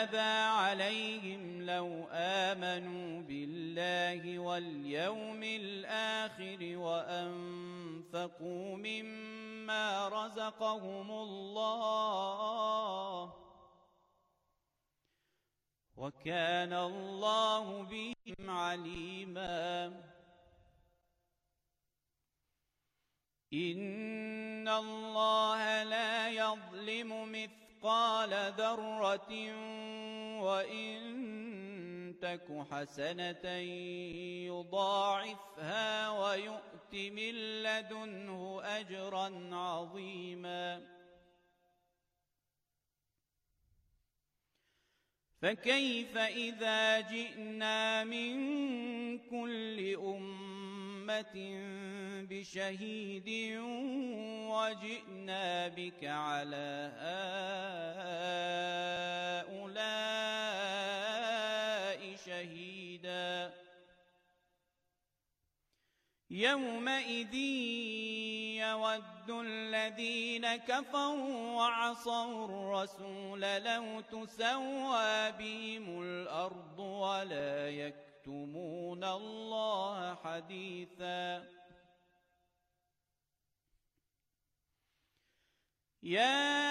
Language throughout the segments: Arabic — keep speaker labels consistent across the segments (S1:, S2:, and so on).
S1: تابى عليهم لو آمنوا بالله واليوم الآخر وأنفقوا مما رزقهم الله وكان الله بهم عليما إن الله لا يظلم مثقال ذرة وإن تك حسنة يضاعفها ويؤت من لدنه أجرا عظيما فكيف إذا جئنا من كل أمة بشهيد وجئنا بك على هؤلاء شهيدا يومئذ يود الذين كفروا وعصوا الرسول لو تسوى بهم الأرض ولا يكتمون الله حديثا يا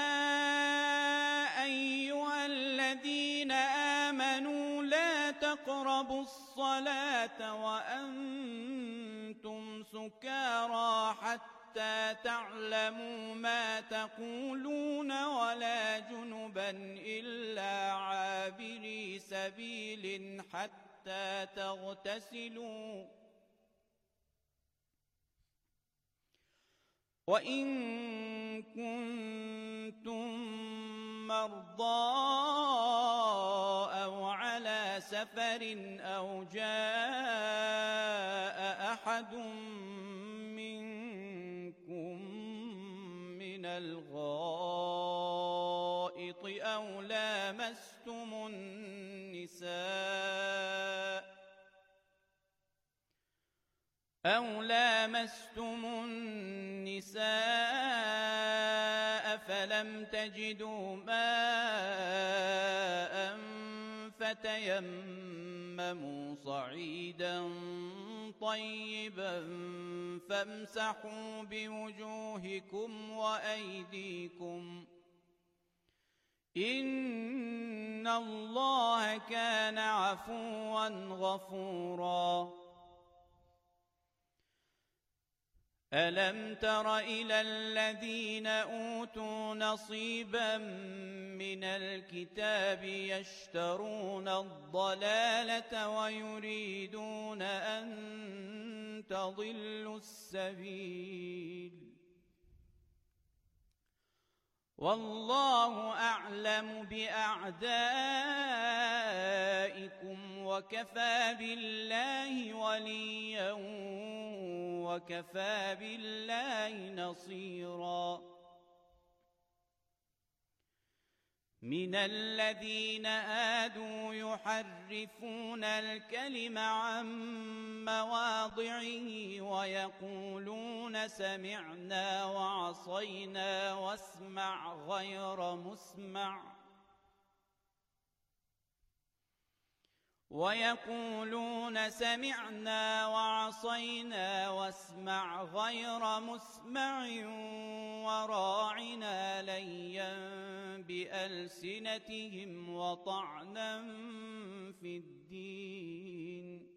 S1: أيها الذين آمنوا لا تقربوا الصلاة وأنتم سكارى حتى تعلموا ما تقولون ولا جنبا إلا عابري سبيل حتى تغتسلوا وإن كنتم مرضى أو على سفر أو جاء أحد منكم من الغائط أو لامستم النساء فلم تجدوا ماء فتيمموا صعيدا طيبا فامسحوا بوجوهكم وأيديكم إن الله كان عفوا غفورا ألم تر إلى الذين أوتوا نصيبا من الكتاب يشترون الضلالة ويريدون أن تضلوا السبيل والله أعلم بأعدائكم وكفى بالله وليا وكفى بالله نصيرا من الذين هادوا يحرفون الكلم عن مواضعه ويقولون سمعنا وعصينا واسمع غير مسمع وراعنا ليا بألسنتهم وطعنا في الدين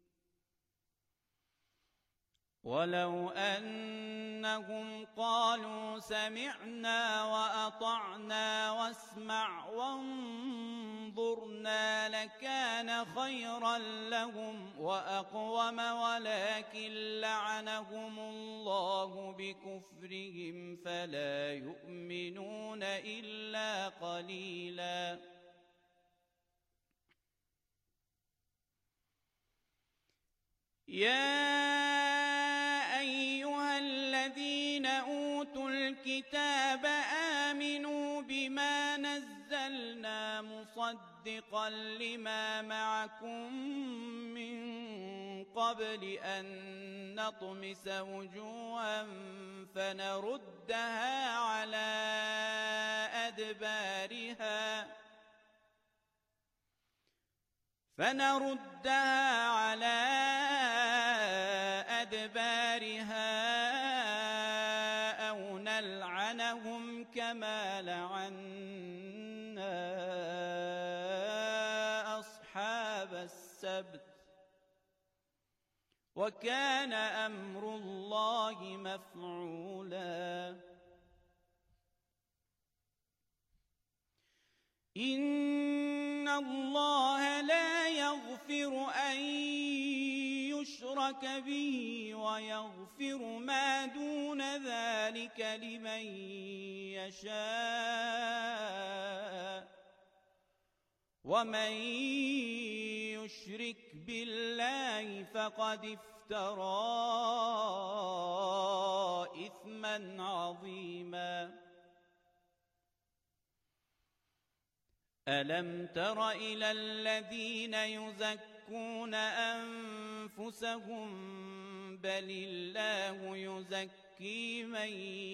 S1: ولو أنهم قالوا سمعنا وأطعنا واسمع وانظرنا لكان خيرا لهم وأقوم ولكن لعنهم الله بكفرهم فلا يؤمنون إلا قليلا يا أيها الذين أوتوا الكتاب آمنوا بما نزلنا مصدقا لما معكم من قبل أن نطمس وجوها فنردها على أدبارها فنردها على أدبارها أو نلعنهم كما لعنا أصحاب السبت وكان أمر الله مفعولا إن الله لا يغفر أن يشرك به ويغفر ما دون ذلك لمن يشاء ومن يشرك بالله فقد افترى إثما عظيما ألم تر إلى الذين يزكون أنفسهم بل الله يزكي من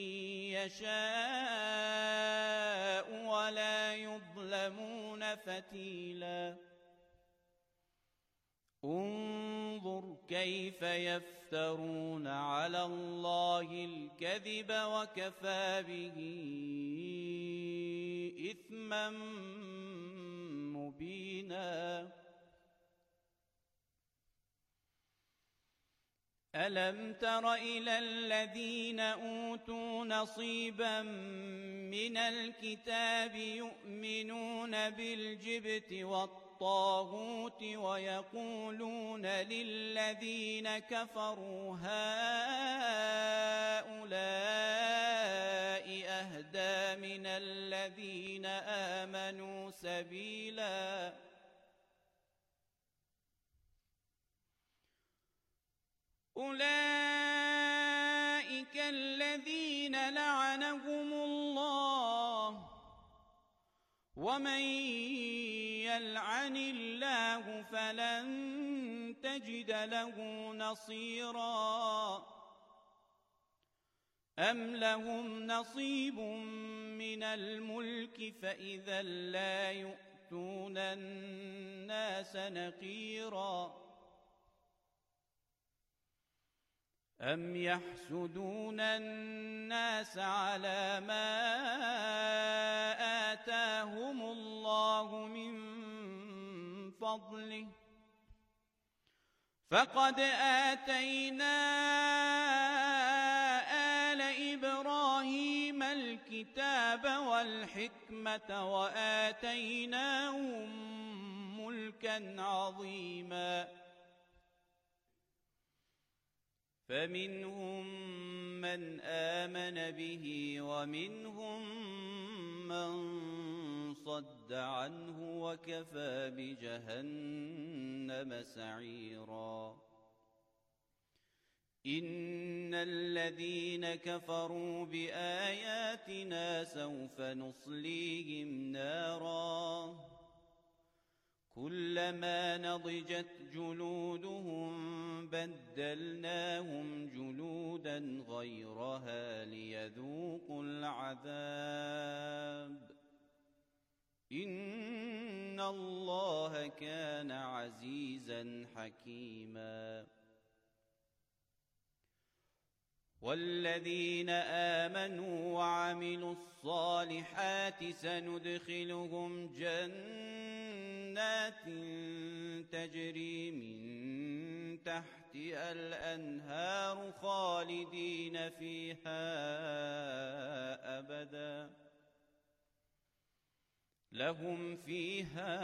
S1: يشاء ولا يظلمون فتيلا انظر كيف يفترون على الله الكذب وكفى به إثما مبينا ألم تر إلى الذين أوتوا نصيبا من الكتاب يؤمنون بالجبت والطاغوت ويقولون للذين كفروا هؤلاء أهدى من الذين آمنوا سبيلا أولئك الذين لعنهم الله ومن يلعن الله فلن تجد له نصيرا أم لهم نصيب من الملك فإذا لا يؤتون الناس نقيرا أم يحسدون الناس على ما آتاهم الله من فضله فقد آتينا آل إبراهيم الكتاب والحكمة وآتيناهم ملكا عظيما فمنهم من آمن به ومنهم من صد عنه وكفى بجهنم سعيرا إن الذين كفروا بآياتنا سوف نصليهم نارا كلما نضجت جلودهم بدلناهم جلودا غيرها ليذوقوا العذاب إن الله كان عزيزا حكيما والذين آمنوا وعملوا الصالحات سندخلهم جنات تجري من تحتها الأنهار خالدين فيها أبدا لهم فيها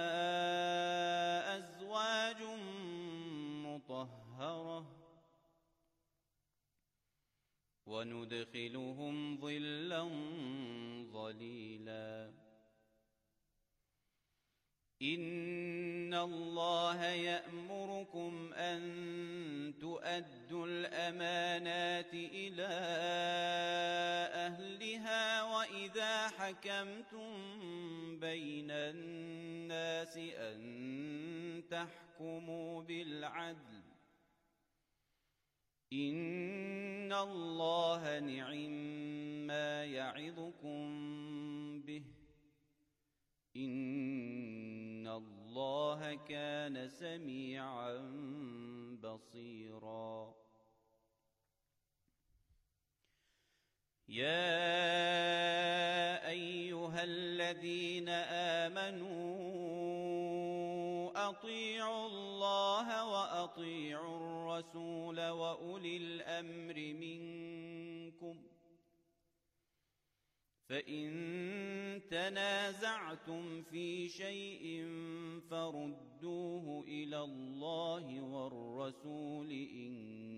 S1: أزواج مطهرة وندخلهم ظلا ظليلا إن الله يأمركم أن تؤدوا الأمانات إلى أهلها وإذا حكمتم بين الناس أن تحكموا بالعدل إن الله نعما يعظكم به إن الله الله كان سميعا بصيرا يا أيها الذين آمنوا أطيعوا الله وأطيعوا الرسول وأولي الأمر منكم فإن تنازعتم في شيء فردوه إلى الله والرسول إن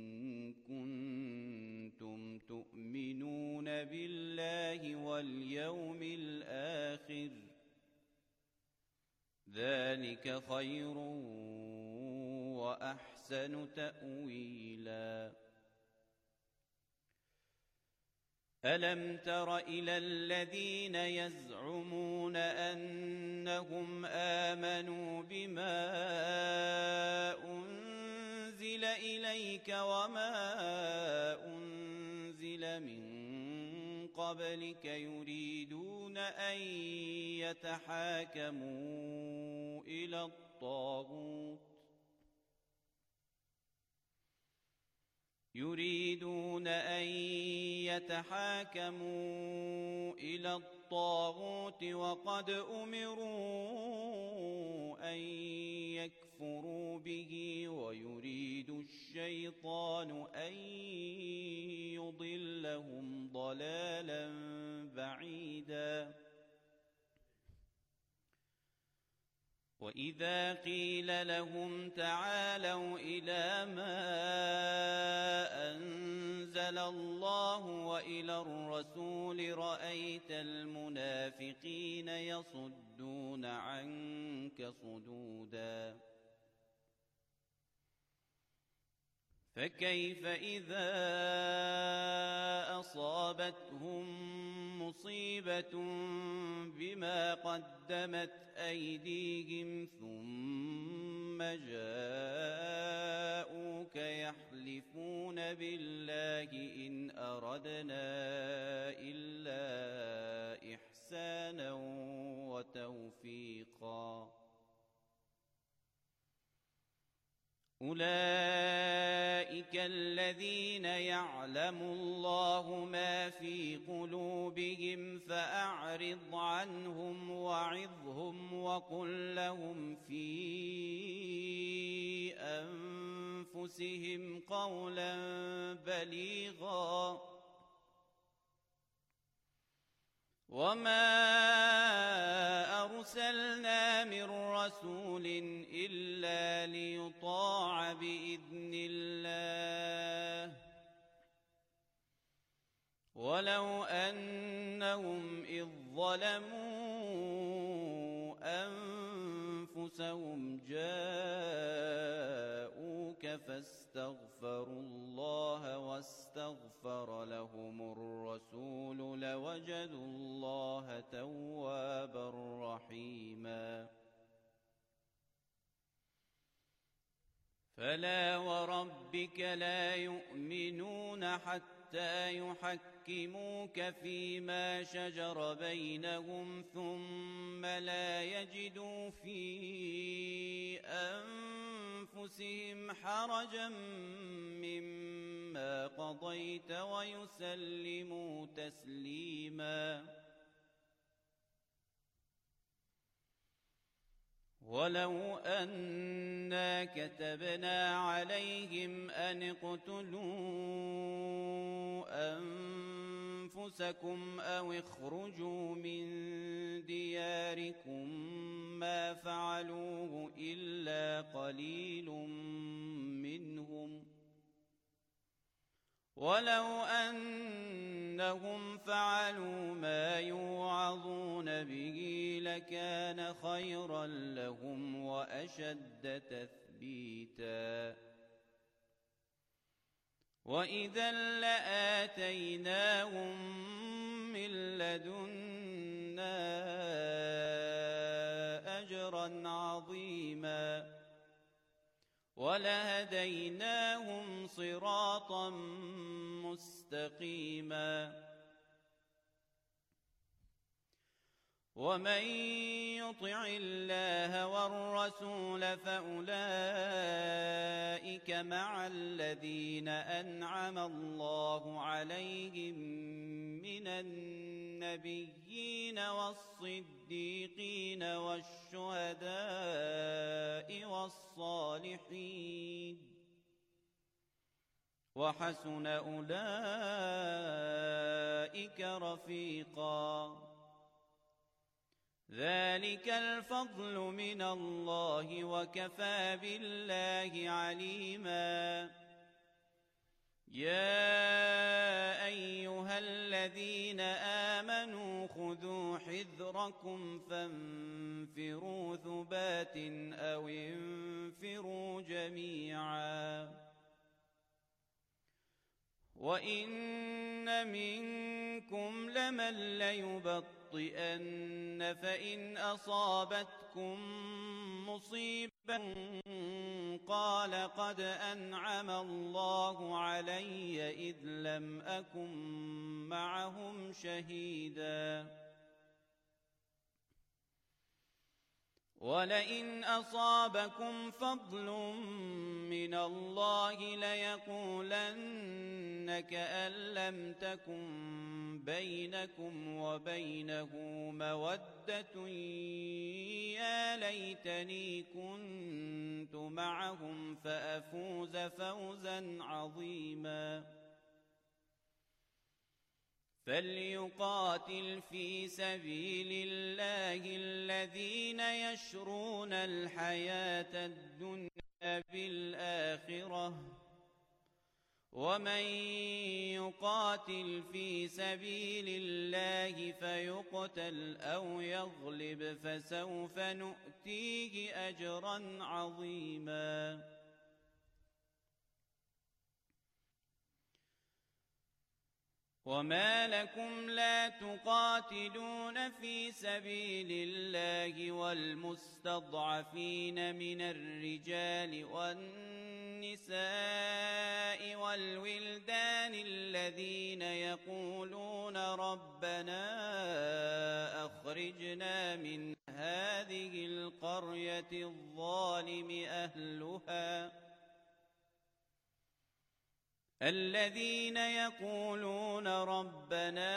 S1: كنتم تؤمنون بالله واليوم الآخر ذلك خير وأحسن تأويلا ألم تر إلى الذين يزعمون أنهم آمنوا بما أنزل إليك وما أنزل من قبلك يريدون أن يتحاكموا إلى الطاغوت وقد أمروا أن يكفروا به ويريد الشيطان أن يضلهم ضلالا بعيدا وإذا قيل لهم تعالوا إلى ما أنزل الله وإلى الرسول رأيت المنافقين يصدون عنك صدودا فكيف إذا أصابتهم مصيبة بما قدمت أيديهم ثم جاءوك يحلفون بالله إن أردنا إلا إحسانا وتوفيقا أولئك الذين يعلم الله ما في قلوبهم فأعرض عنهم وعظهم وقل لهم في أنفسهم قولا بليغا وما أرسلنا من رسول إلا ليطاع بإذن الله ولو أنهم إذ ظلموا أنفسهم جاءوك فاستغفروا الله واستغفر لهم الرسول لوجدوا الله توابا رحيما فلا وربك لا يؤمنون حتى يحكموك فيما شجر بينهم ثم لا يجدوا في أنفسهم حرجا مما قضيت ويسلموا تسليما ولو أنا كتبنا عليهم أن اقتلوا أنفسكم أو اخرجوا من دياركم ما فعلوه إلا قليل منهم ولو أنهم فعلوا ما يوعظون به لكان خيرا لهم وأشد تثبيتا وإذا لآتيناهم من لدنا أجرا عظيما ولهديناهم صراطا مستقيما ومن يطع الله والرسول فأولئك مع الذين أنعم الله عليهم من النبيين والصديقين والشهداء والصالحين وحسن أولئك رفيقا ذلك الفضل من الله وكفى بالله عليما يا أيها الذين آمنوا خذوا حذركم فانفروا ثبات أو انفروا جميعا وإن منكم لمن ليبطئن فإن أصابتكم مصيبة قال قد أنعم الله علي إذ لم أكن معهم شهيدا ولئن أصابكم فضل من الله ليقولن كأن لم تكن بينكم وبينه مودة يا ليتني كنت معهم فأفوز فوزا عظيما فليقاتل في سبيل الله الذين يشرون الحياة الدنيا بالآخرة ومن يقاتل في سبيل الله فيقتل أو يغلب فسوف نؤتيه أجرا عظيما وما لكم لا تقاتلون في سبيل الله والمستضعفين من الرجال والنساء والولدان الذين يقولون ربنا أخرجنا من هذه القرية الظالم أهلها الذين يقولون ربنا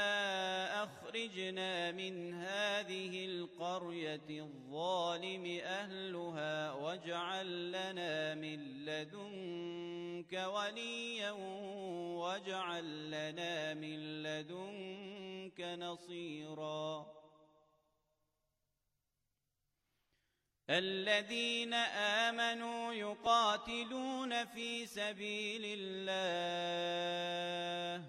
S1: أخرجنا من هذه القرية الظالم أهلها واجعل لنا من لدنك وليا واجعل لنا من لدنك نصيرا الذين آمنوا يقاتلون في سبيل الله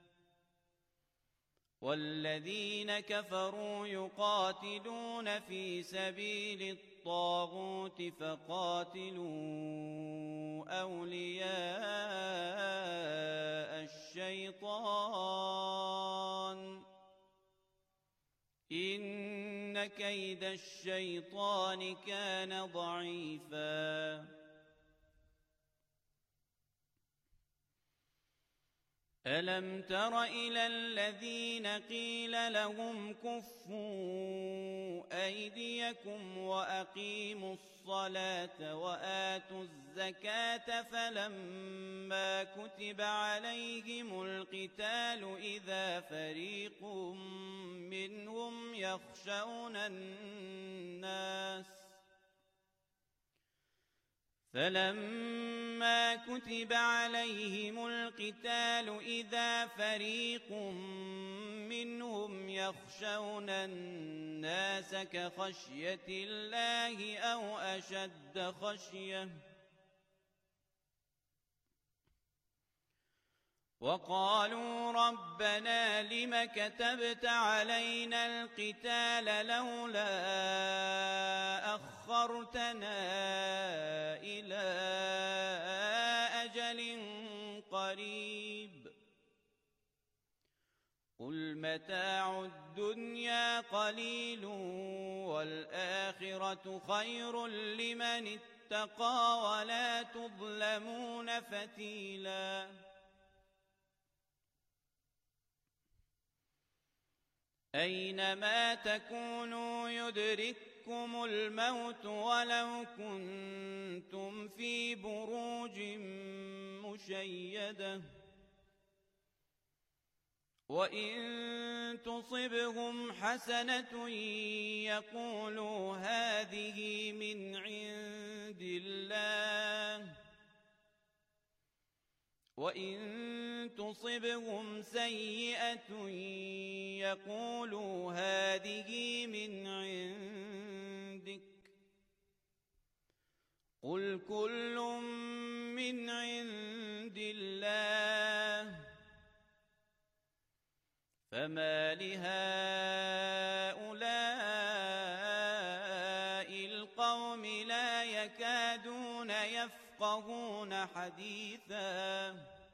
S1: والذين كفروا يقاتلون في سبيل الطاغوت فقاتلوا أولياء الشيطان إن كيد الشيطان كان ضعيفا ألم تر إلى الذين قيل لهم كفوا أيديكم وأقيموا الصلاة وآتوا الزكاة فلما كتب عليهم القتال إذا فريق منهم يخشون الناس فلما كتب عليهم القتال إذا فريق منهم يخشون الناس كخشية الله أو أشد خشية وقالوا ربنا لم كتبت علينا القتال لولا أخرتنا إلى أجل قريب قل متاع الدنيا قليل والآخرة خير لمن اتقى ولا تظلمون فتيلا أينما تكونوا يدرككم الموت ولو كنتم في بروج مشيدة وإن تصبهم حسنة يقولوا هذه من عند الله وإن تصبهم سيئة يقولوا هذه من عندك قل كل من عند الله فما لهؤلاء القوم لا يكادون يفقهون حديثا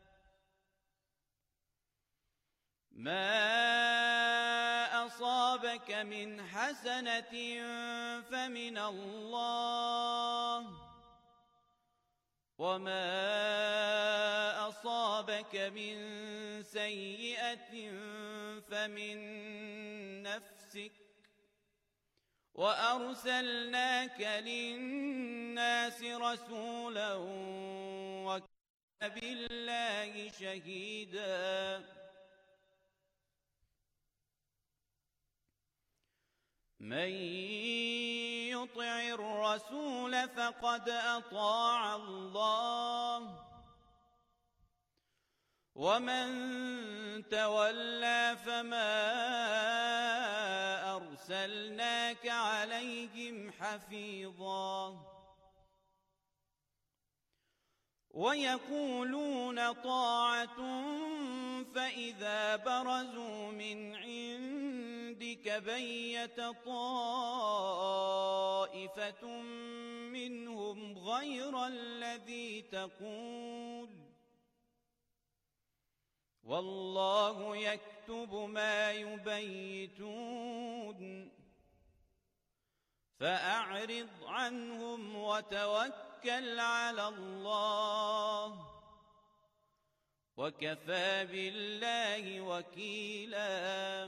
S1: ما أصابك من حسنة فمن الله وما أصابك من سيئة فمن نفسك وأرسلناك للناس رسولا وكفى بالله شهيدا من يطع الرسول فقد أطاع الله ومن تولى فما أرسلناك عليهم حفيظا ويقولون طاعة فإذا برزوا من عندك بيت طائفة منهم غير الذي تقول والله يكتب ما يبيتون فأعرض عنهم وتوكل على الله وكفى بالله وكيلا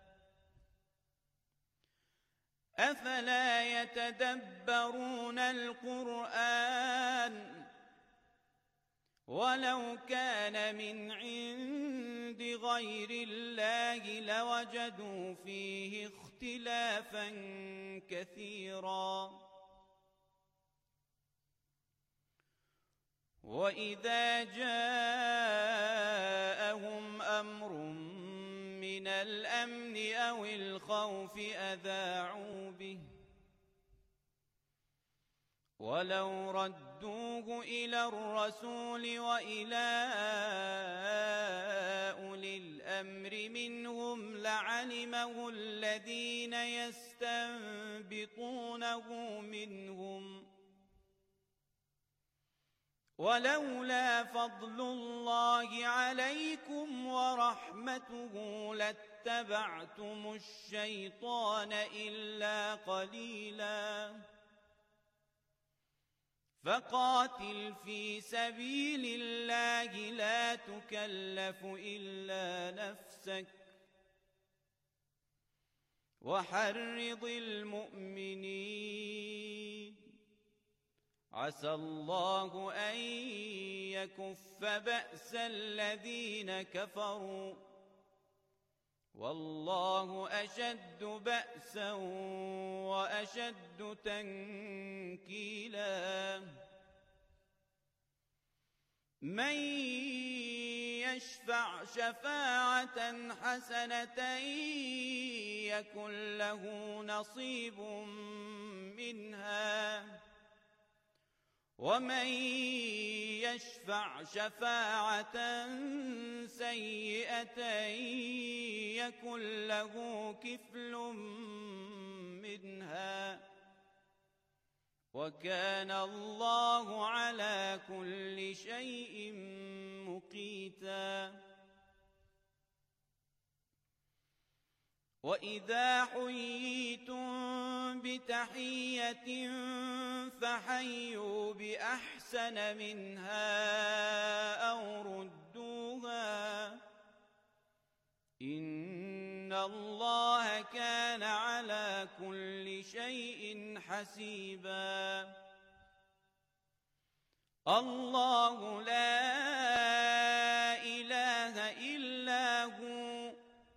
S1: أفلا يتدبرون القرآن ولو كان من عند غير الله لوجدوا فيه اختلافا كثيرا وإذا جاءهم أمر من الأمن أو الخوف أذاعوا به ولو ردوه إلى الرسول وإلى أولي الأمر منهم لعلمه الذين يستنبطونه منهم ولولا فضل الله عليكم ورحمته لاتبعتم الشيطان إلا قليلا فقاتل في سبيل الله لا تكلف إلا نفسك وحرض المؤمنين عسى الله أن يكف بأس الذين كفروا والله أشد بأسا وأشد تنكيلا من يشفع شفاعة حسنة يكن له نصيب منها ومن يشفع شفاعة سيئة يكن له كفل منها وكان الله على كل شيء مقيتا وإذا حييتم بتحية فحيوا بأحسن منها أو ردوها إن إن الله كان على كل شيء حسيبا الله لا إله إلا هو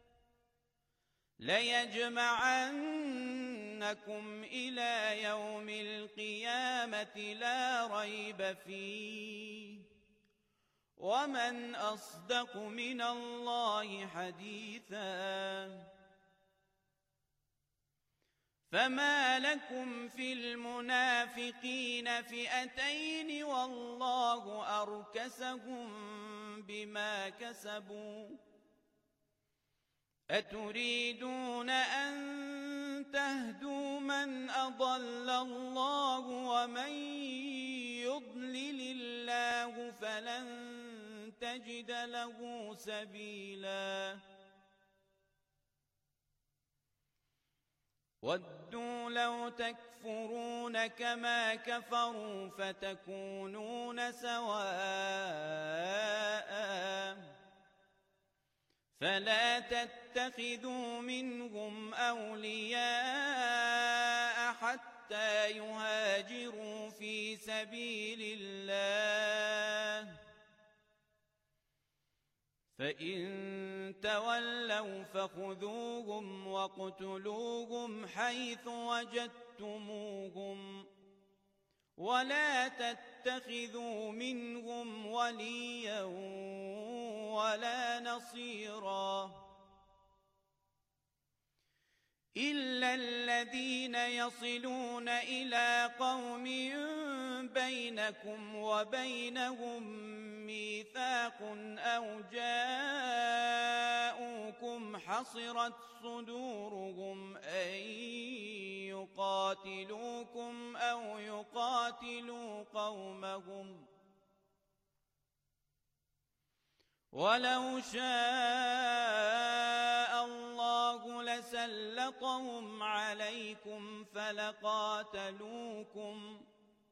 S1: ليجمعنكم إلى يوم القيامة لا ريب فيه ومن أصدق من الله حديثا فما لكم في المنافقين فئتين والله أركسهم بما كسبوا أتريدون أن تهدوا من أضل الله ومن يضلل الله فلن تجد له سبيلا ودوا لو تكفرون كما كفروا فتكونون سواء فلا تتخذوا منهم أولياء حتى يهاجروا في سبيل الله فإن تولوا فخذوهم واقتلوهم حيث وجدتموهم ولا تتخذوا منهم وليا ولا نصيرا إلا الذين يصلون إلى قوم بينكم وبينهم ميثاق أو جاءوكم حصرت صدورهم أن يقاتلوكم أو يقاتلوا قومهم ولو شاء الله لسلطهم عليكم فلقاتلوكم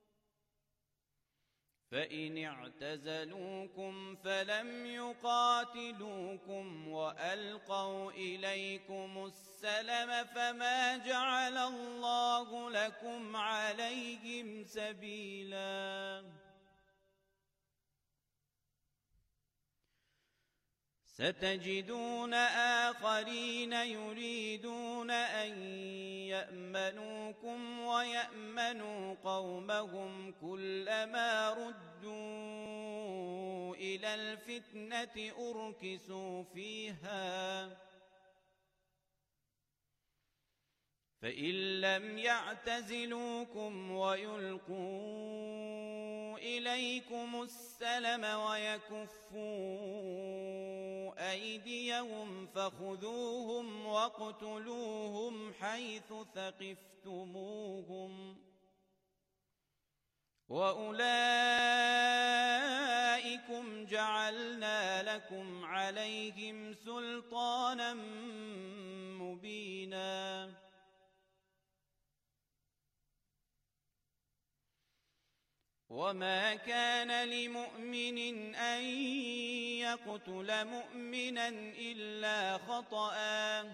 S1: فإن اعتزلوكم فلم يقاتلوكم وألقوا إليكم السلم فما جعل الله لكم عليهم سبيلا ستجدون آخرين يريدون أن يأمنوكم ويأمنوا قومهم كلما ردوا إلى الفتنة أركسوا فيها فإن لم يعتزلوكم ويلقوا إليكم السلم ويكفوا أيديهم فخذوهم واقتلوهم حيث ثقفتموهم وأولئكم جعلنا لكم عليهم سلطانا مبينا وما كان لمؤمن أن يقتل مؤمنا إلا خطأ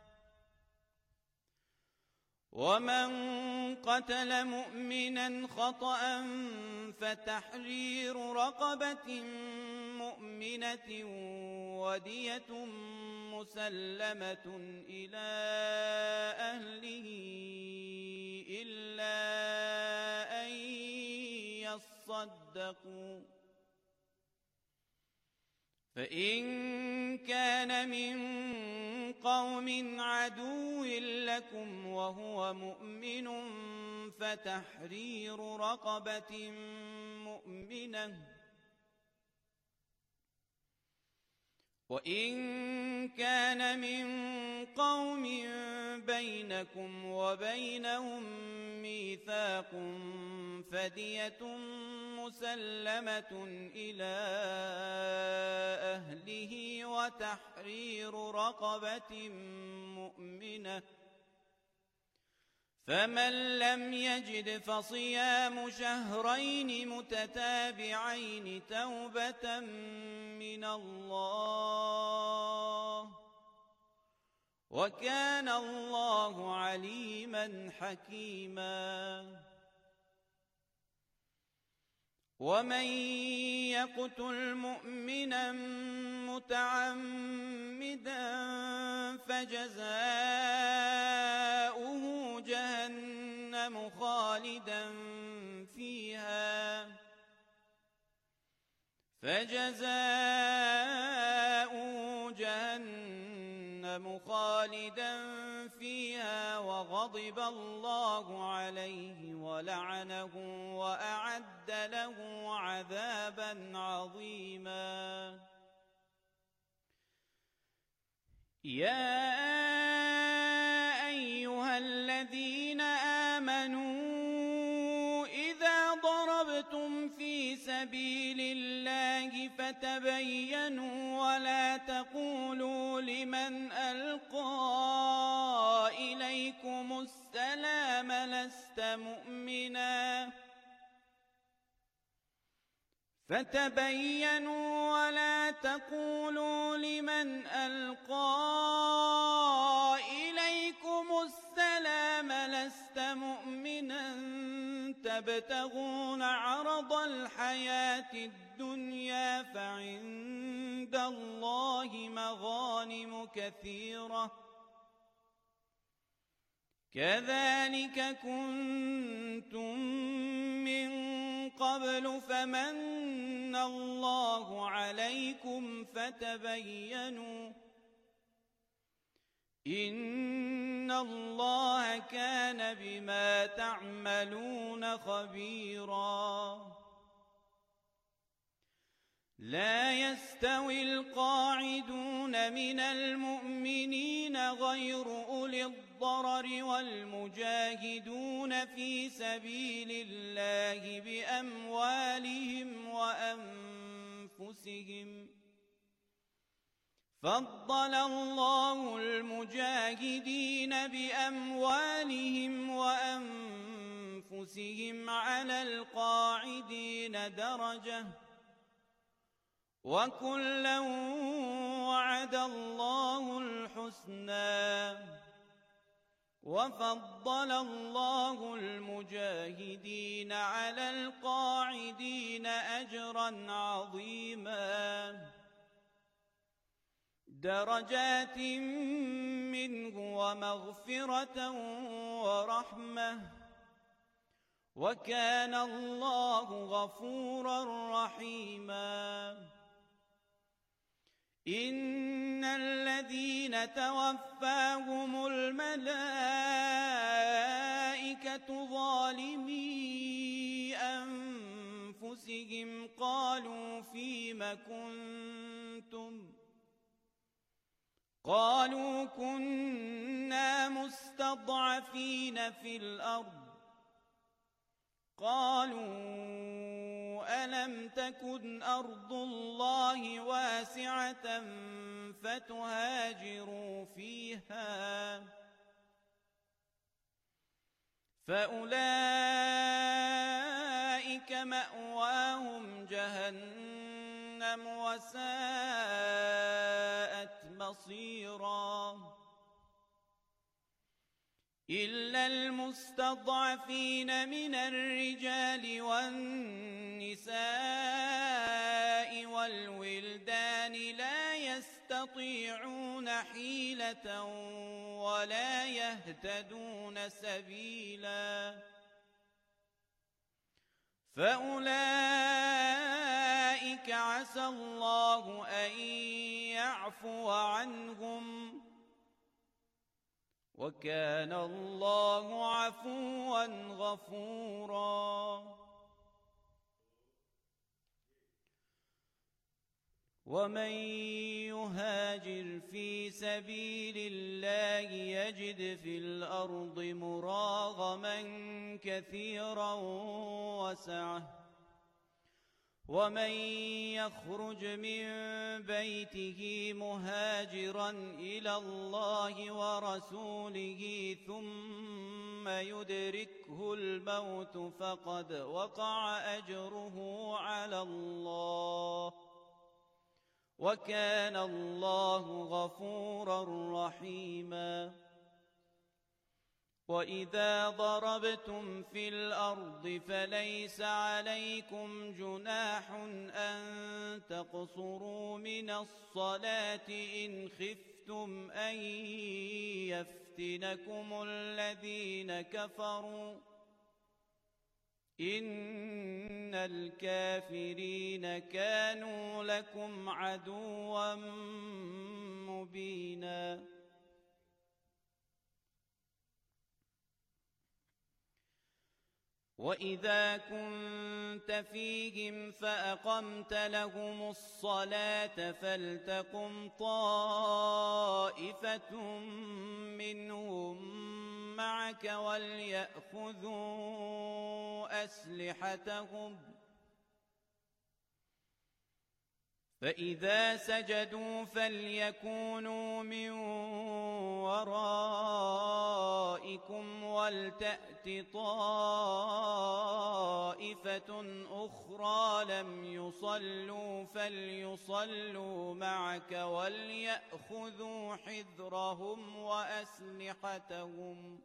S1: ومن قتل مؤمنا خطأ فتحرير رقبة مؤمنة ودية مسلمة إلى أهله إلا أن يصدقوا فإن كان من قوم عدو لكم وهو مؤمن فتحرير رقبة مؤمنة وإن كان من قوم بينكم وبينهم ميثاق فدية مسلمة إلى أهله وتحرير رقبة مؤمنة فمن لم يجد فصيام شهرين متتابعين توبة من الله وكان الله عليما حكيما ومن يقتل مؤمنا متعمدا فجزاؤه جهنم خالدا فيها وغضب الله عليه ولعنه وأعد له عذابا عظيما يا أيها الذين آمنوا إذا ضربتم في سبيل الله فتبينوا ولا تقولوا لمن ألقى إليكم السلام لست مؤمنا ولا تقولوا لمن ألقى إليكم السلام لست مؤمنا تبتغون عرض الحياة الدنيا فعند الله مغانم كثيرة كذلك كنتم من قبل فمن الله عليكم فتبينوا إن الله كان بما تعملون خبيرا لا يستوي القاعدون من المؤمنين غير أولي الضرر والمجاهدون في سبيل الله بأموالهم وأنفسهم فضل الله المجاهدين بأموالهم وأنفسهم على القاعدين درجة وكلا وعد الله الحسنى وفضل الله المجاهدين على القاعدين أجرا عظيما درجات منه ومغفرة ورحمة وكان الله غفورا رحيما إن الذين توفاهم الملائكة ظالمي أنفسهم قالوا فيم كنتم قالوا كنا مستضعفين في الأرض قالوا ألم تكن أرض الله واسعة فتهاجروا فيها فأولئك مأواهم جهنم وساءت مصيرا إلا المستضعفين من الرجال والنساء والولدان لا يستطيعون حيلة ولا يهتدون سبيلا فأولئك عسى الله أن يعفو عنهم وكان الله عفوا غفورا ومن يهاجر في سبيل الله يجد في الأرض مراغما كثيرا وسعة ومن يخرج من بيته مهاجرا إلى الله ورسوله ثم يدركه الموت فقد وقع أجره على الله وكان الله غفورا رحيما وإذا ضربتم في الأرض فليس عليكم جناح أن تقصروا من الصلاة إن خفتم أن يفتنكم الذين كفروا إن الكافرين كانوا لكم عدوا مبينا وإذا كنت فيهم فأقمت لهم الصلاة فلتقم طائفة منهم معك وليأخذوا أسلحتهم فإذا سجدوا فليكونوا من ورائكم ولتأت طائفة أخرى لم يصلوا فليصلوا معك وليأخذوا حذرهم وأسلحتهم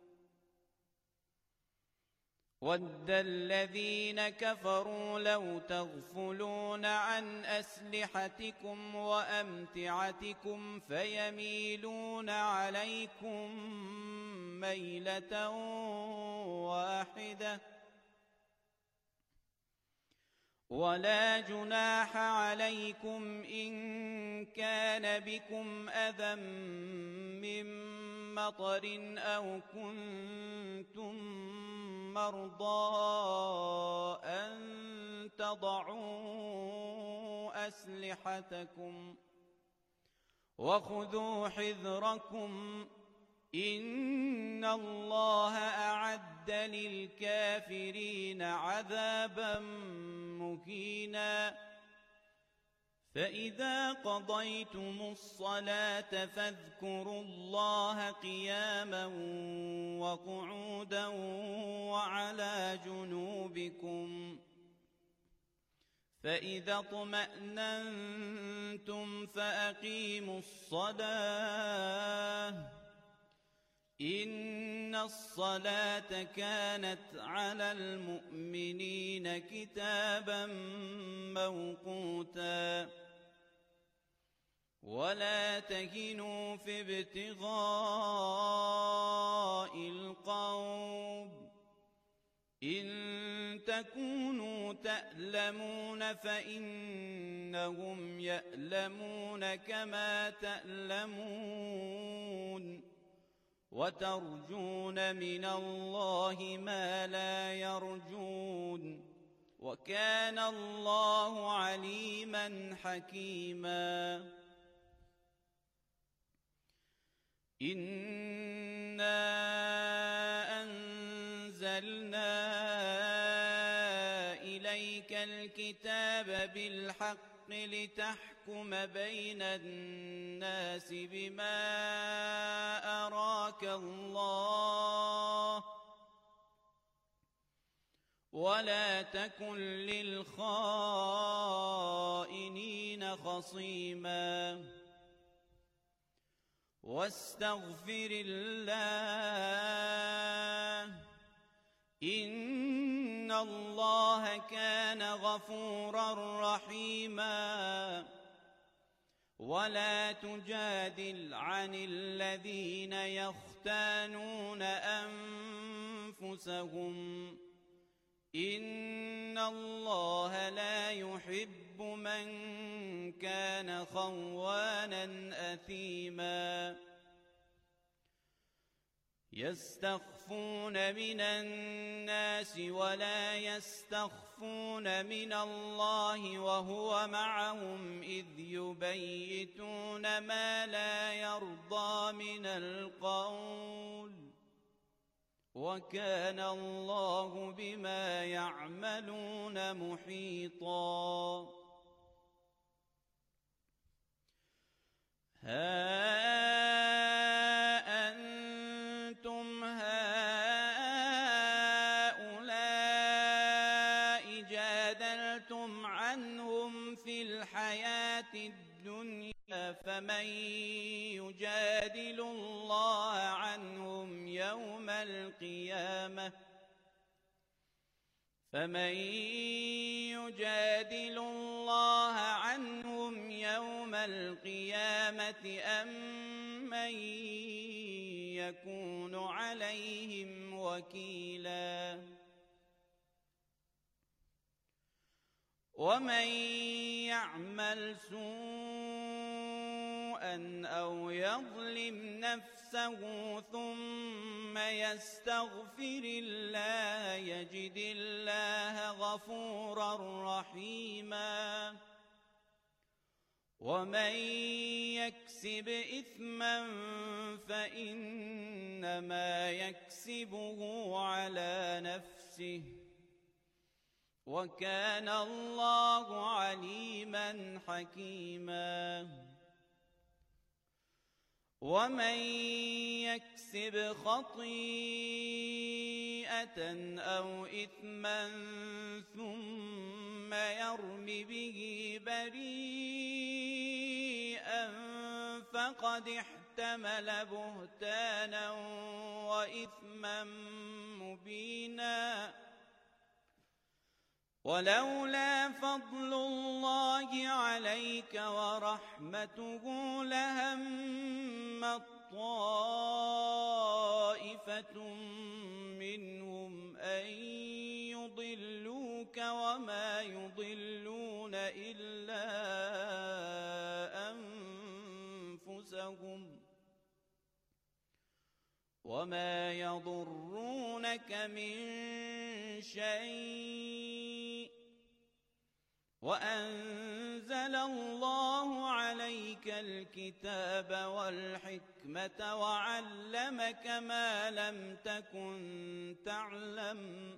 S1: وَدَّ الَّذِينَ كَفَرُوا لَوْ تَغْفُلُونَ عَنْ أَسْلِحَتِكُمْ وَأَمْتِعَتِكُمْ فَيَمِيلُونَ عَلَيْكُمْ مَيْلَةً وَاحِدَةً وَلَا جُنَاحَ عَلَيْكُمْ إِن كَانَ بِكُمْ أَذًى مِّن مَّطَرٍ أَوْ كُنتُم مَّرْضَىٰ أَن تَضَعُوا أَسْلِحَتَكُمْ وَخُذُوا حِذْرَكُمْ إِنَّ اللَّهَ أَعَدَّ لِلْكَافِرِينَ عَذَابًا مُّهِينًا فَإِذَا قَضَيْتُمُ الصَّلَاةَ فاذكروا الله قِيَامًا وَقُعُودًا وَعَلَى جُنُوبِكُمْ فَإِذَا اطْمَأْنَنتُمْ فَأَقِيمُوا الصَّلَاةَ إِنَّ الصَّلَاةَ كَانَتْ عَلَى الْمُؤْمِنِينَ كِتَابًا مَّوْقُوتًا وَلَا تَهِنُوا فِي ابْتِغَاءِ الْقَوْمِ إِن تَكُونُوا تَأْلَمُونَ فَإِنَّهُمْ يَأْلَمُونَ كَمَا تَأْلَمُونَ وَتَرْجُونَ مِنَ اللَّهِ مَا لَا يَرْجُونَ وَكَانَ اللَّهُ عَلِيمًا حَكِيمًا إِنَّا أَنزَلْنَا إِلَيْكَ الْكِتَابَ بِالْحَقِّ لِتَحْكُمَ بَيْنَ النَّاسِ بِمَا أَرَاكَ اللَّهُ وَلَا تَكُنْ لِلْخَائِنِينَ خَصِيمًا وَاسْتَغْفِرِ اللَّهَ إِنَّ اللَّهَ كَانَ غَفُورًا رَّحِيمًا وَلَا تُجَادِلْ عَنِ الَّذِينَ يَخْتَانُونَ أَنفُسَهُمْ إِنَّ اللَّهَ لَا يُحِبُّ مَن كَانَ خَوَّانًا أَثِيمًا يَسْتَخْفُونَ مِنَ النَّاسِ وَلَا يَسْتَخْفُونَ مِنَ اللَّهِ وَهُوَ مَعَهُمْ إِذْ يُبَيِّتُونَ مَا لَا يَرْضَىٰ مِنَ الْقَوْلِ وَكَانَ اللَّهُ بِمَا يَعْمَلُونَ مُحِيطًا أنتم هؤلاء جادلتم عنهم في الحياة الدنيا الدنيا فمن يجادل الله عنهم يوم القيامة أم من يكون عليهم وكيلا ومن يعمل سوءا أو يظلم نفسه ثم يستغفر الله يجد الله غفورا رحيما ومن يكسب إثما فإنما يكسبه على نفسه وكان الله عليما حكيما ومن يكسب خطيئة أو إثما ثم يرم به بريئا فقد احتمل بهتانا وإثما مبينا ولولا فضل الله عليك ورحمته لهم طائفة منهم أن يضلوك وما يضلون إلا أنفسهم وما يضرونك من شيء وأنزل الله عليك الكتاب والحكمة وعلمك ما لم تكن تعلم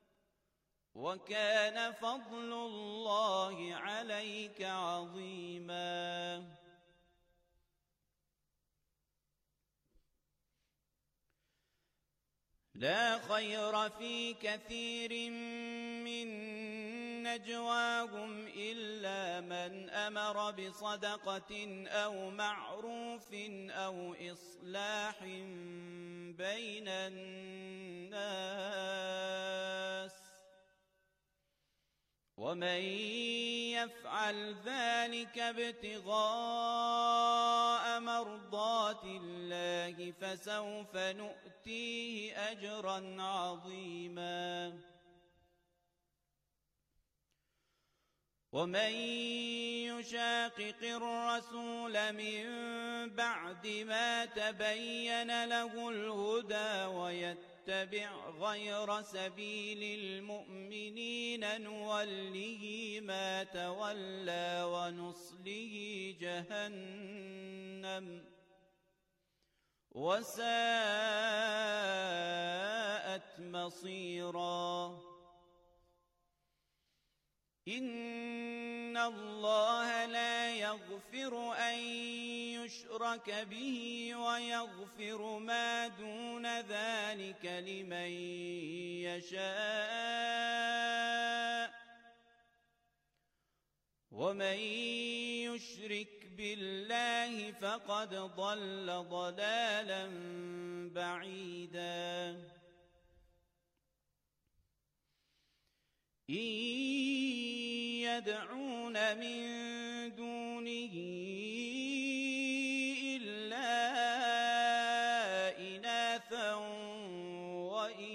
S1: وكان فضل الله عليك عظيما لا خير في كثير من نجواهم إلا من أمر بصدقة أو معروف أو إصلاح بين الناس ومن يفعل ذلك ابتغاء مرضات الله فسوف نؤتيه أجرا عظيما ومن يشاقق الرسول من بعد ما تبين له الهدى ويتبع غير سبيل المؤمنين نوله ما تولى ونصله جهنم وساءت مصيرا إن الله لا يغفر أن يشرك به ويغفر ما دون ذلك لمن يشاء ومن يشرك بالله فقد ضل ضلالا بعيدا إن يدعون من دونه إلا إناثا وإن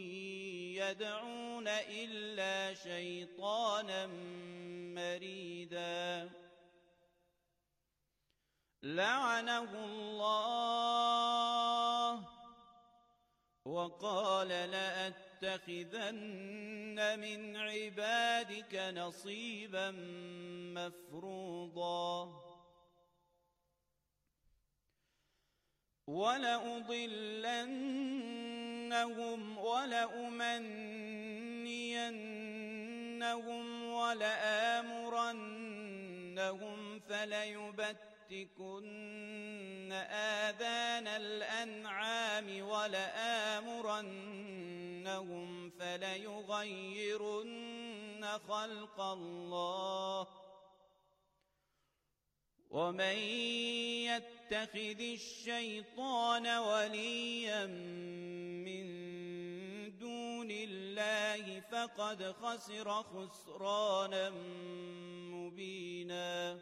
S1: يدعون إلا شيطانا مريدا لعنه الله وقال لأتخذن من عبادك نصيبا مفروضا ولأضلنهم ولأمنينهم ولآمرنهم فليبتكن آذان الأنعام ولآمرنهم فليغيرن خلق الله ومن يتخذ الشيطان وليا من دون الله فقد خسر خسرانا مبينا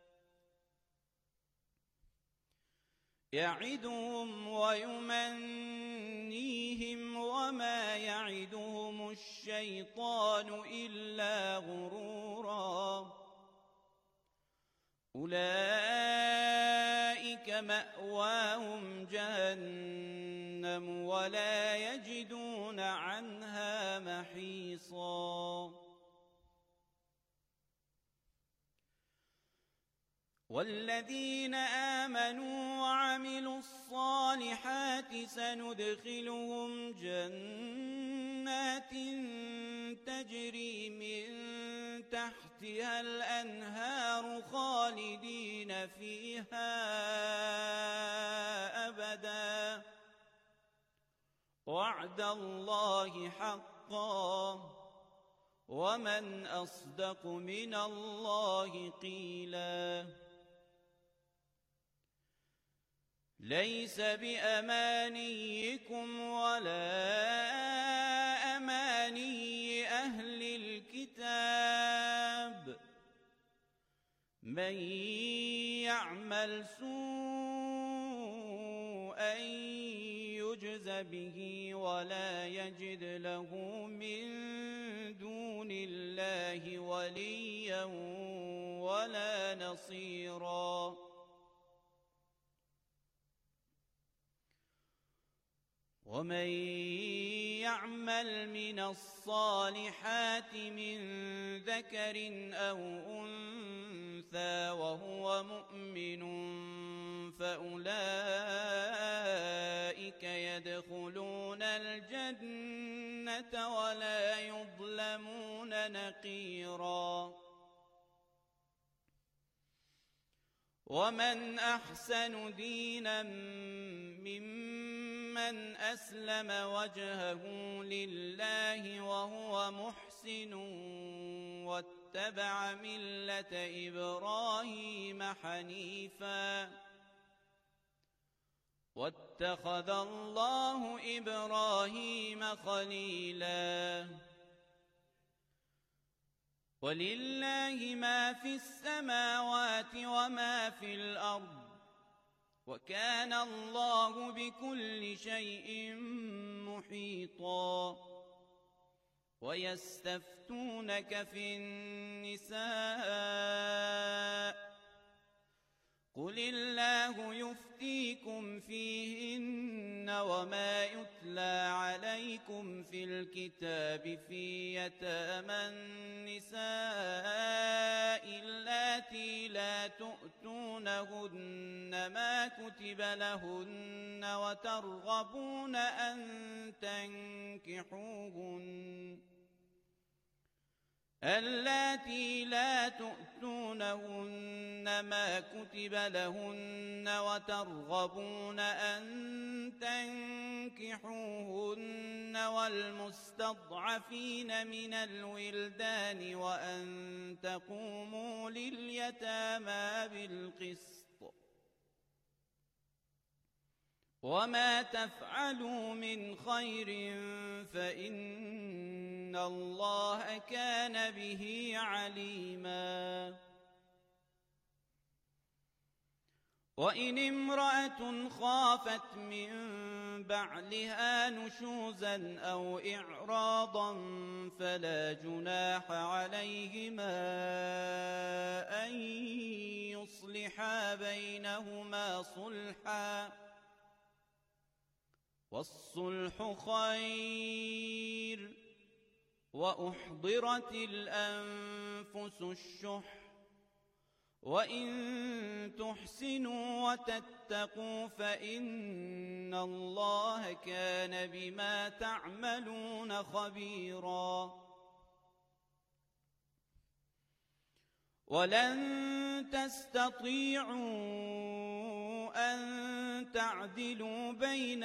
S1: يعدهم ويمنيهم وما يعدهم الشيطان إلا غرورا أولئك مأواهم جهنم ولا يجدون عنها محيصا والذين آمنوا وعملوا الصالحات سندخلهم جنات تجري من تحتها الأنهار خالدين فيها أبدا وعد الله حقا ومن أصدق من الله قيلا ليس بأمانيكم ولا أماني أهل الكتاب من يعمل سوءا يجز به ولا يجد له من دون الله وليا ولا نصيرا ومن يعمل من الصالحات من ذكر أو أنثى وهو مؤمن فأولئك يدخلون الجنة ولا يظلمون نقيرا ومن أحسن دينا ممن أسلم وجهه لله وهو محسن واتبع ملة إبراهيم حنيفا واتخذ الله إبراهيم خليلا ولله ما في السماوات وما في الأرض وكان الله بكل شيء محيطا ويستفتونك في النساء قل الله يفتيكم فيهن وما يتلى عليكم في الكتاب في يتامى النساء اللاتي لا تؤتونهن ما كتب لهن وترغبون أن تنكحوهن اللاتي لا تؤتونهن ما كتب لهن وترغبون أن تنكحوهن والمستضعفين من الولدان وأن تقوموا لليتامى بالقسط وما تفعلوا من خير فإن الله كان به عليما وإن امرأة خافت من بعلها نشوزا أو إعراضا فلا جناح عليهما أن يصلحا بينهما صلحا والصلح خير وأحضرت الأنفس الشح وإن تحسنوا وتتقوا فإن الله كان بما تعملون خبيرا ولن تستطيعوا أن تعدلوا بين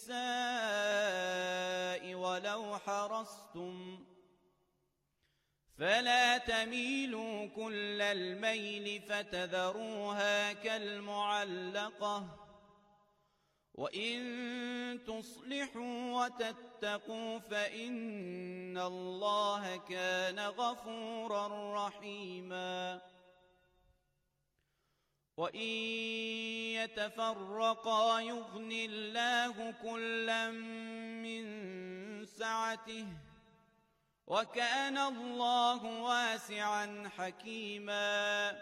S1: النساء ولو حرصتم فلا تميلوا كل الميل فتذروها كالمعلقة وإن تصلحوا وتتقوا فإن الله كان غفورا رحيما وإن يتفرقا يغن الله كلا من سعته وكان الله واسعا حكيما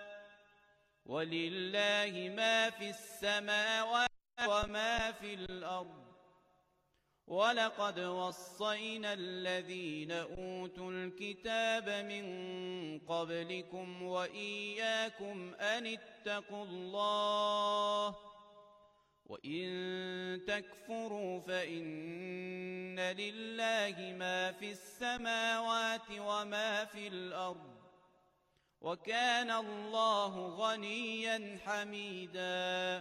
S1: ولله ما في السماوات وما في الأرض ولقد وصينا الذين أوتوا الكتاب من قبلكم وإياكم أن اتقوا الله وإن تكفروا فإن لله ما في السماوات وما في الأرض وكان الله غنيا حميدا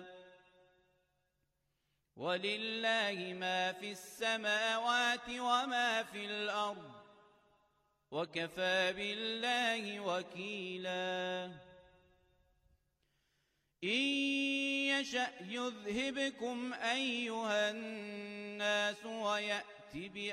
S1: ولله ما في السماوات وما في الأرض وكفى بالله وكيلا إن يشأ يذهبكم أيها الناس ويأت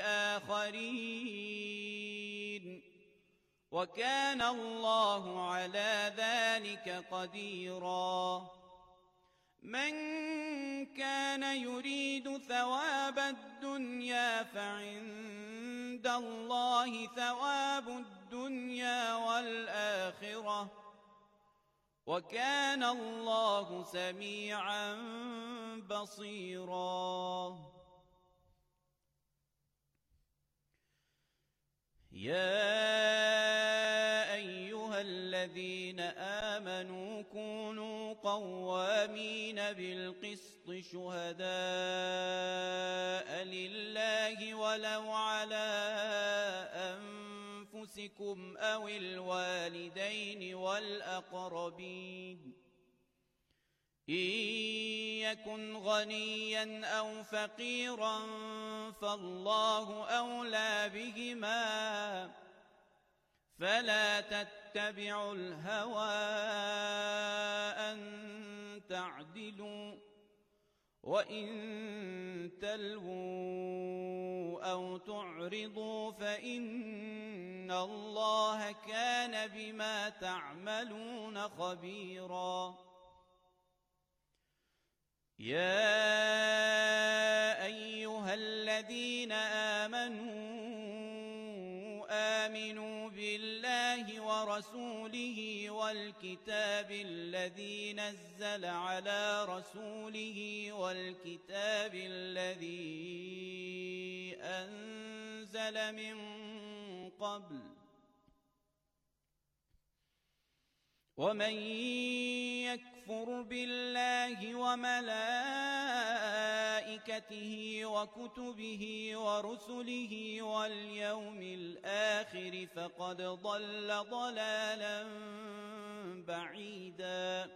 S1: بآخرين وكان الله على ذلك قديرا من كان يريد ثواب الدنيا فعند الله ثواب الدنيا والآخرة وكان الله سميعا بصيرا يا أيها الذين آمنوا كونوا قوامين بالقسط شهداء لله ولو على أنفسكم أو الوالدين والأقربين إن يكن غنيا أو فقيرا فالله أولى بهما فلا تتبعوا الهوى أن تعدلوا وإن تلووا أو تعرضوا فإن الله كان بما تعملون خبيرا يا أيها الذين آمنوا بالله ورسوله والكتاب الذي نزل على رسوله والكتاب الذي أنزل من قبل ومن يكفر بالله وملائكته وكتبه ورسله واليوم الآخر فقد ضل ضلالا بعيدا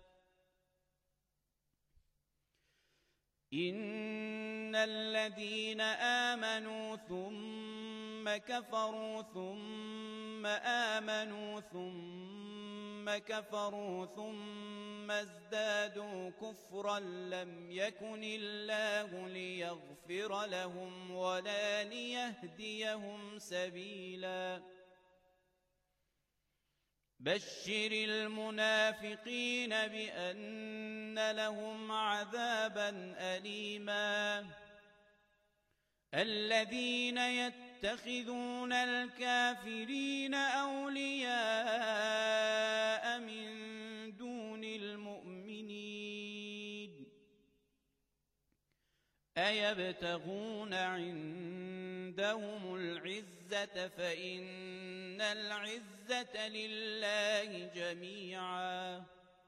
S1: إن الذين آمنوا ثم كفروا ثم آمنوا ثم كفروا ثم ازدادوا كفرا لم يكن الله ليغفر لهم ولا ليهديهم سبيلا بشر المنافقين بأن لهم عذابا أليما الذين يتخذون الكافرين أولياء من دون المؤمنين أيبتغون عندهم العزة فإن العزة لله جميعا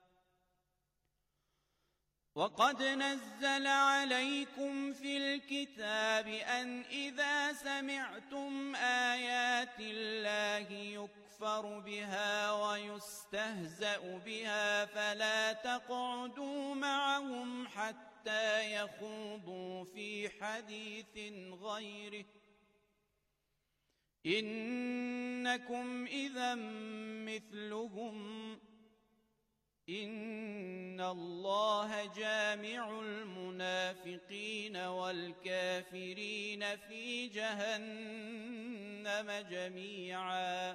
S1: وقد نزل عليكم في الكتاب أن إذا سمعتم آيات الله يكفر بها ويستهزأ بها فلا تقعدوا معهم حتى يخوضوا في حديث غيره إنكم إنكم إذا مثلهم إن الله جامع المنافقين والكافرين في جهنم جميعا.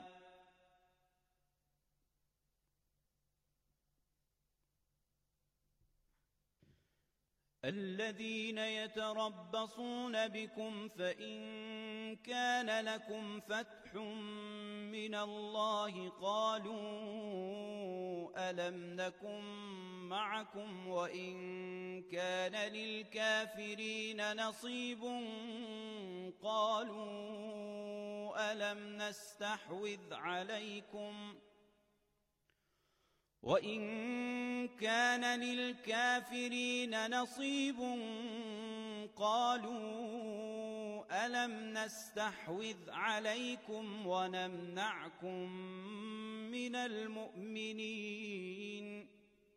S1: الذين يتربصون بكم فإن كان لكم فتح من الله قالوا ألم نكن معكم وإن كان للكافرين نصيب قالوا ألم نستحوذ عليكم وإن كان للكافرين نصيب قالوا ألم نستحوذ عليكم ونمنعكم من المؤمنين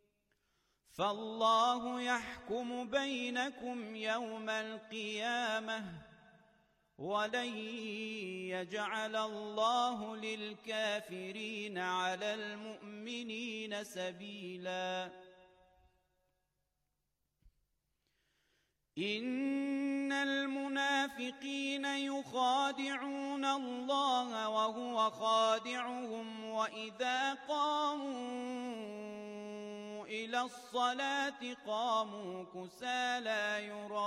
S1: فالله يحكم بينكم يوم القيامة ولن يجعل الله للكافرين على المؤمنين سبيلا. إن المنافقين يخادعون الله وهو خادعهم وإذا قاموا إلى الصلاة قاموا كسالى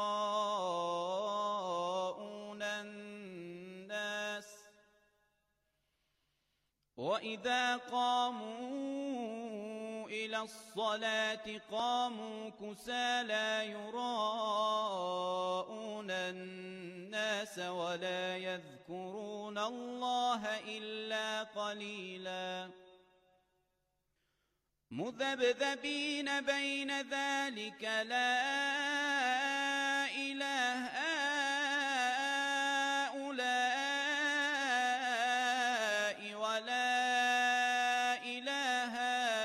S1: يراءون الناس وإذا قاموا إلى الصلاة قاموا كسالى يراءون الناس ولا يذكرون الله إلا قليلا مذبذبين بين ذلك لا إله هؤلاء ولا إله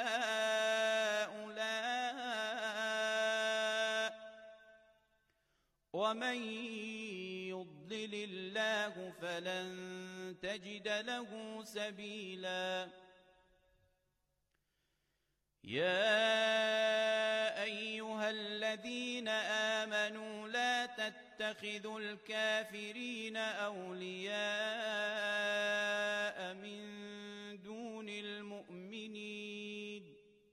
S1: هؤلاء ومن يضلل الله فلن تجد له سبيلا. يا أيها الذين آمنوا لا تتخذوا الكافرين أولياء من دون المؤمنين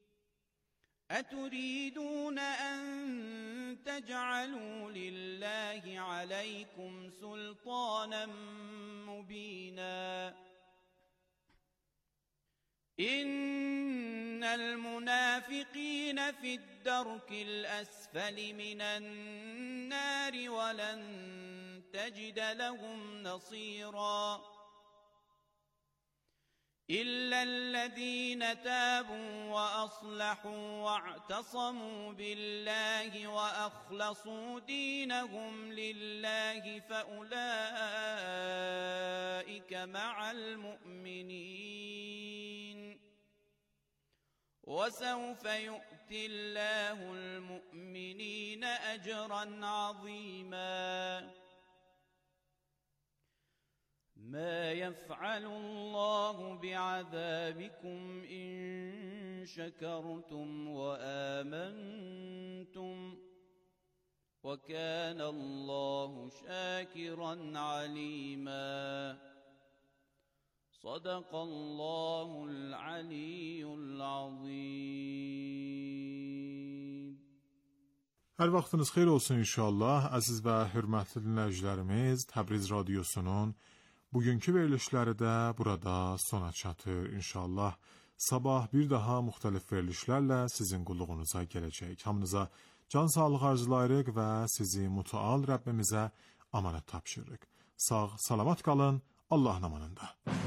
S1: أتريدون أن تجعلوا لله عليكم سلطانا مبينا. إن المنافقين في الدرك الأسفل من النار ولن تجد لهم نصيرا إلا الذين تابوا وأصلحوا واعتصموا بالله وأخلصوا دينهم لله فأولئك مع المؤمنين وسوف يؤتي الله المؤمنين أجرا عظيما. ما يفعل الله بعذابكم إن شكرتم وآمنتم وكان الله شاكرا عليما. صدق الله العلي العظيم.
S2: Hər vaxtınız xeyir olsun inşallah. Əziz və hörmətli dinləyicilərimiz, Təbriz Radiosunun bugünkü verilişləri də burada sona çatır inşallah. Sabah bir daha müxtəlif verilişlərlə sizin qulluğunuza gələcək. Hamınıza can sağlığı arzulayırıq və sizi mütəal Rəbbimizə amanət tapşırırıq. Sağ, salamat qalın, Allahın amanında.